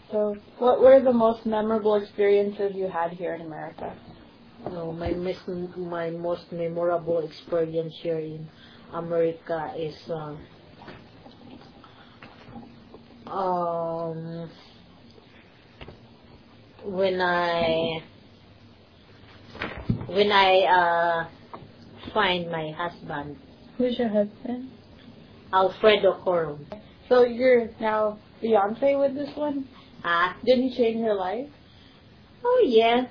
So, what were the most memorable experiences you had here in America? No, my most memorable experience here in America is when I find my husband, Who's your husband? Alfredo Corum. So you're now fiance with this one? Ah, Did he change your life? oh yeah.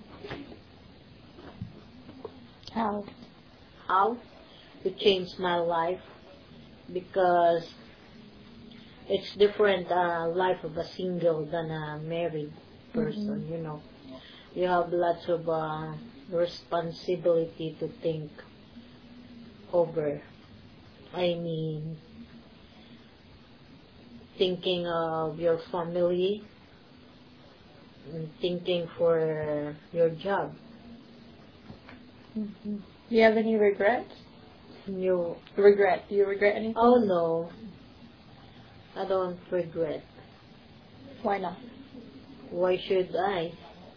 How? How? It changed my life because it's different life of a single than a married person, you know. You have lots of responsibility to think over. I mean, thinking of your family, and thinking for your job. Do you have any regrets? You, Do you regret anything? oh no, I don't regret. Why not? Why should I?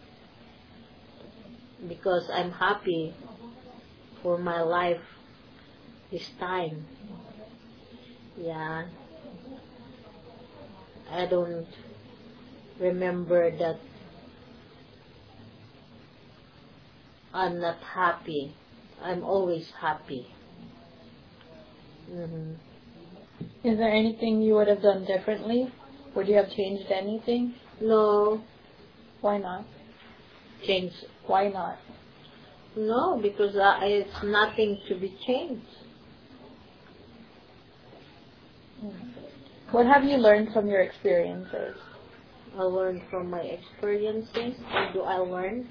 Because I'm happy for my life this time. Yeah. I don't remember that I'm not happy. I'm always happy. Is there anything you would have done differently? Would you have changed anything? No, Why not? change. Why not? No, because it's nothing to be changed. What have you learned from your experiences? I learned from my experiences. How do I learn?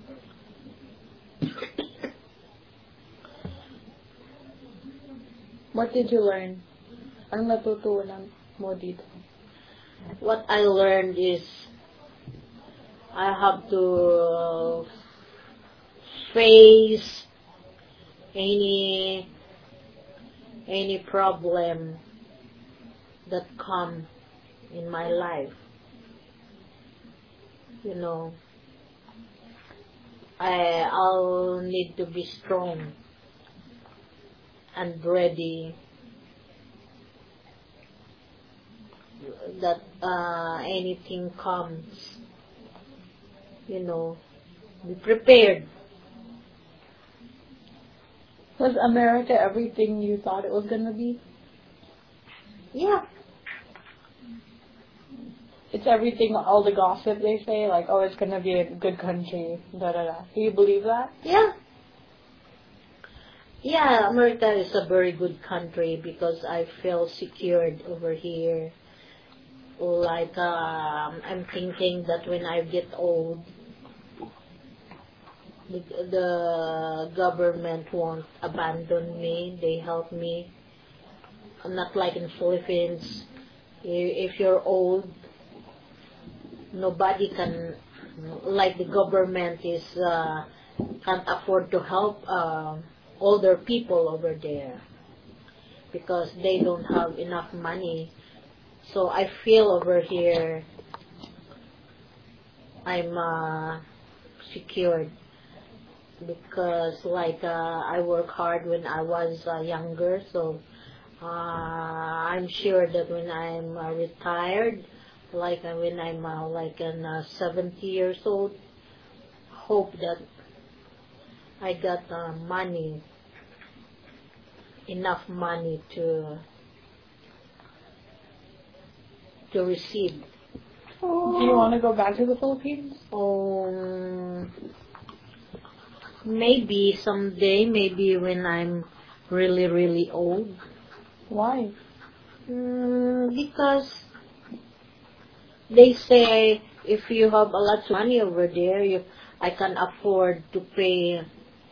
What did you learn? Ang natutunan mo dito? What I learned is I have to face any problem that come in my life. You know, I'll need to be strong and ready that anything comes, you know, be prepared. Was America everything you thought it was going to be? Yeah, It's everything, all the gossip they say, like, oh, it's going to be a good country, da-da-da. Do you believe that? yeah. Yeah, America is a very good country because I feel secured over here. Like, I'm thinking that when I get old, the government won't abandon me. They help me. Not like in Philippines. If you're old, nobody can, like the government is, can't afford to help older people over there because they don't have enough money. So I feel over here I'm secured because like I work hard when I was younger, so I'm sure that when I'm retired, like when I'm like in 70 years old, hope that I got money, enough money to receive. Do you want to go back to the Philippines? Maybe someday, maybe when I'm really, really old. Why? Because they say if you have a lot of money over there, I can afford to pay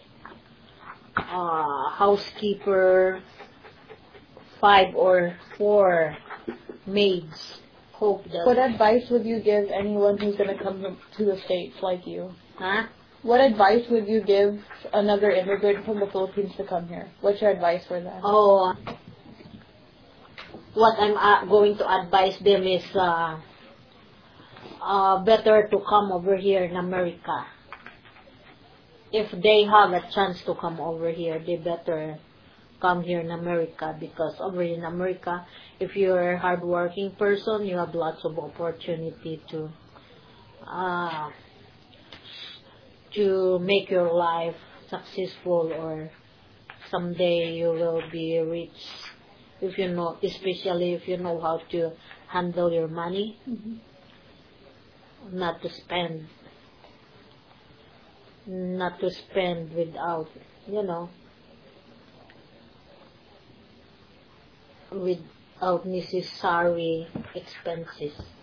housekeeper, 5 or 4 maids. Hope that. What advice would you give anyone who's going to come to the States like you? Huh? What advice would you give another immigrant from the Philippines to come here? What's your advice for them? Oh, what I'm going to advise them is better to come over here in America. If they have a chance to come over here, they better come here in America, because over in America, if you're a hardworking person, you have lots of opportunity to make your life successful, or someday you will be rich, if you know, especially if you know how to handle your money, not to spend without, without necessary expenses.